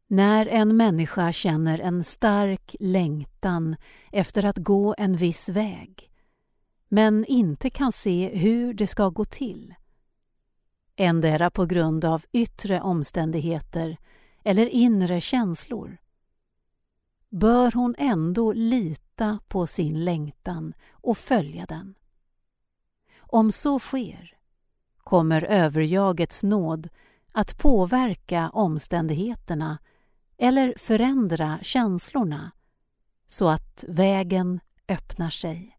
När en människa känner en stark längtan efter att gå en viss väg, men inte kan se hur det ska gå till, endera på grund av yttre omständigheter eller inre känslor, bör hon ändå lita på sin längtan och följa den. Om så sker, kommer överjagets nåd att påverka omständigheterna eller förändra känslorna så att vägen öppnar sig.